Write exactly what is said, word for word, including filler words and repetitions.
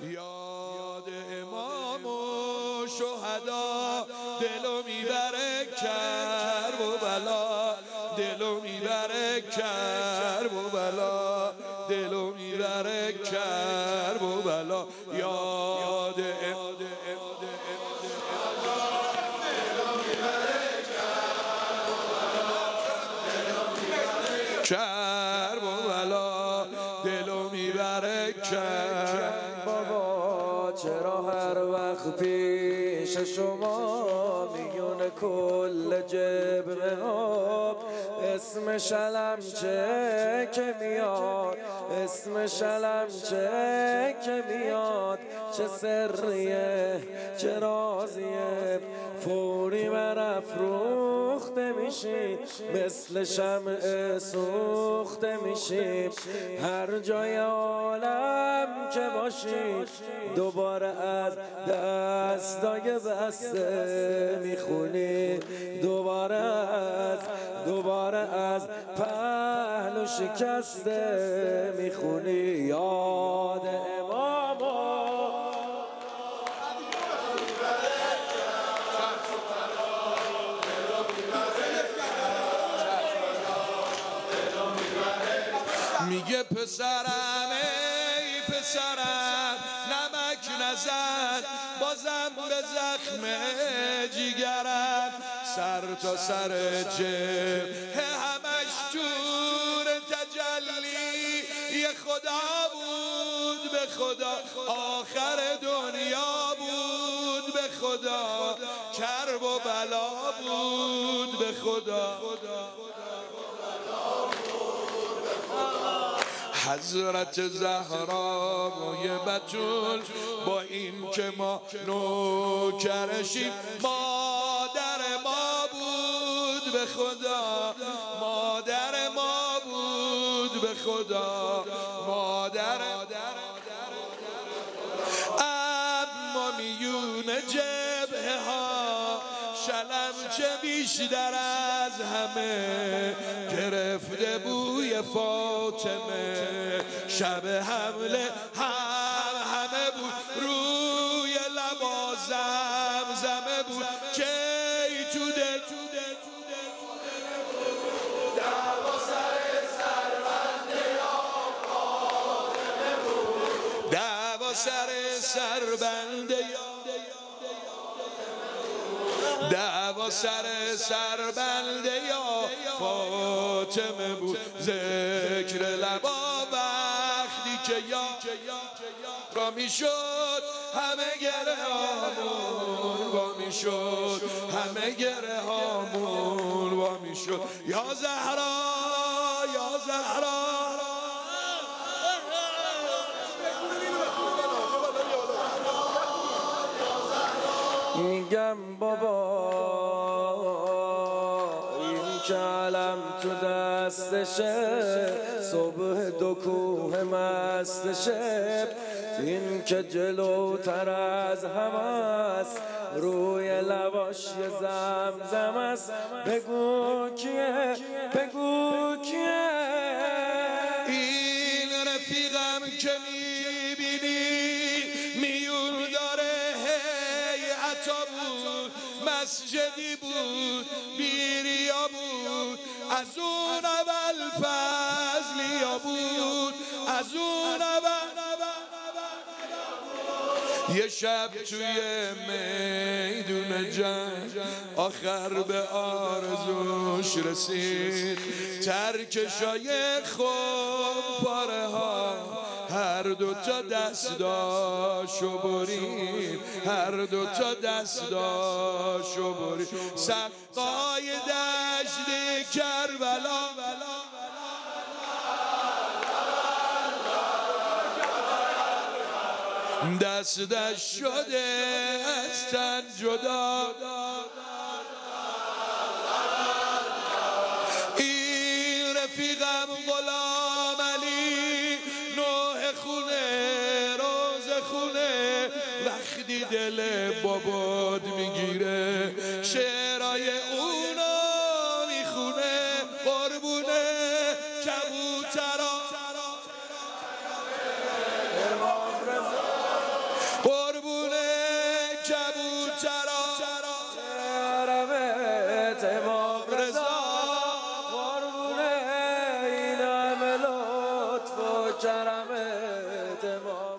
یاد امام و شهدا دلو میبره کرب و بلا، دلو میبره کرب و بلا، دلو میبره کرب و بلا. یاد امام کرب و بلا، دلو میبره کرب. بابا چرا هر وقت پیش شما میون کل جبه ها اسم شلمچه که میاد، اسم شلمچه که میاد، چه سریه چه رازیه، فوری برافروخته میشی، مثل شمع سوخته میشی، هر جای عالم که باشی دوباره از دستای بسته میخونی، دوباره از دوباره از پهلو شکسته میخونی. یاد امامو میگه پسرم ای پسرم نمک نزن بازم به زخم جیگرم، سر تا سر جبهه همش تور تجلی یه خدا بود، به خدا آخر دنیا بود، به خدا کرب و بلا بود، به خدا حضرت زهرا موی بتول با این که ما نوکرشیم، مادر ما بود، به خدا مادر ما بود، به خدا مادر. اما میون جبهه ها شلمچه بیشتر از همه گرفته بوی فاطمه، شب حمله هم همه بود روی لبا زمزمه بود، کی تو دل دعوا سر سربنده یا فاطمه بود، دعوا سر سربنده یا دعوا سر سربنده یا فاطمه بود، ذکر لبا وقتی که یا را میشد همه گره هامون وا میشد، همه گره هامون وا میشد. یا زهرا یا زهرا میگم بابا این که علم تو دستشه، صبح دو کوه مستشه، این که جلوتر از همه است روی لباش یه زمزم است، بگو کیه بگو کیه این رفیقم که میبینی میون داره هیئتا بود، مسجدی بود بیریا بود، از اون اول فضلیا بود، از اون اول یه شب توی میدون جنگ آخر به آرزوش رسید، ترک شایخ پاره ها هر دو تا دستاشو برید، هر دو تا دستاشو برید، سقای دشت کربلا دستش شده از تن جدا، این رفیقم غلام علی نوح خونه روز خونه، وقتی دل باباد میگیره شعرهای اونو میخونه، قربونه کبوترا کبوترا حرمت امام رضا قربونه این همه لطف و کرمت امام